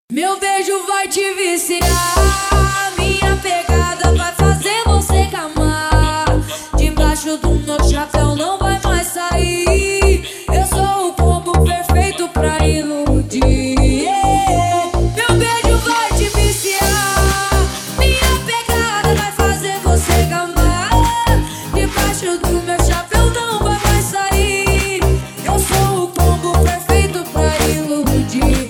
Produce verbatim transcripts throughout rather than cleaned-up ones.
Meu beijo vai te viciar, minha pegada vai fazer você camar. Debaixo do meu chapéu não vai mais sair. Eu sou o combo perfeito pra iludir. Meu beijo vai te viciar, minha pegada vai fazer você camar. Debaixo do meu chapéu não vai mais sair. Eu sou o combo perfeito pra iludir.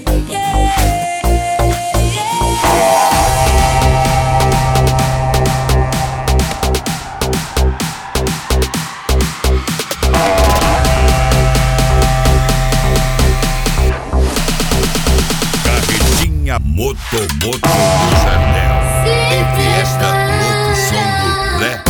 Moto, moto do Jardel. E fiesta, outro som do Rap.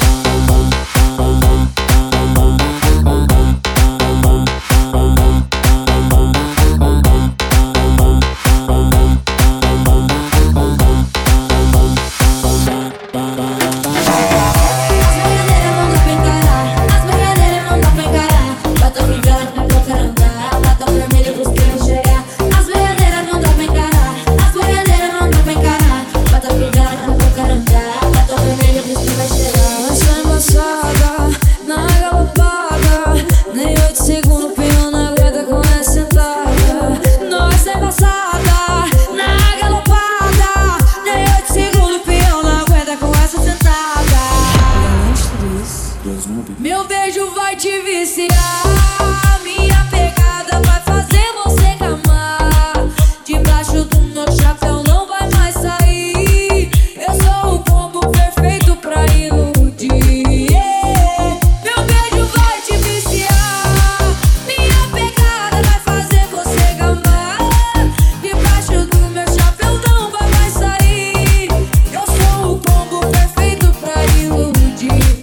Meu beijo vai te viciar, minha pegada vai fazer você camar. Debaixo do meu chapéu não vai mais sair. Eu sou o combo perfeito pra iludir. Meu beijo vai te viciar, minha pegada vai fazer você camar. Debaixo do meu chapéu não vai mais sair. Eu sou o combo perfeito pra iludir.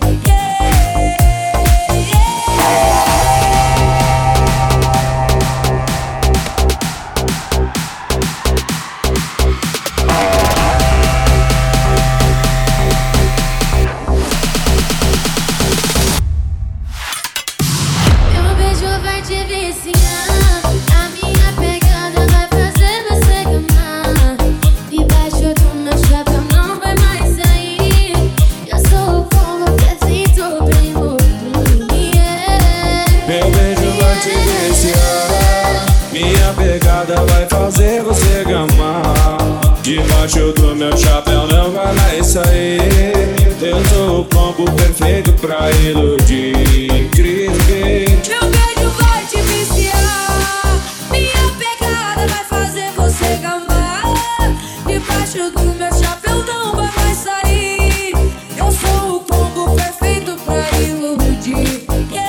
A minha pegada vai fazer você camar. Debaixo do meu chapéu não vai mais sair. Eu sou o combo perfeito pra iludir. Meu beijo vai te viciar, minha pegada vai fazer você gamar. Debaixo do meu chapéu não vai mais sair. Eu sou o combo perfeito pra iludir. Meu beijo vai te viciar, minha pegada vai fazer você gamar. Debaixo do meu chapéu não vai mais sair. Eu sou o combo perfeito pra iludir.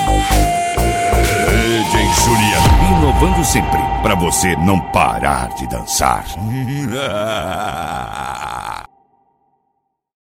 D J Juliano, inovando sempre, pra você não parar de dançar.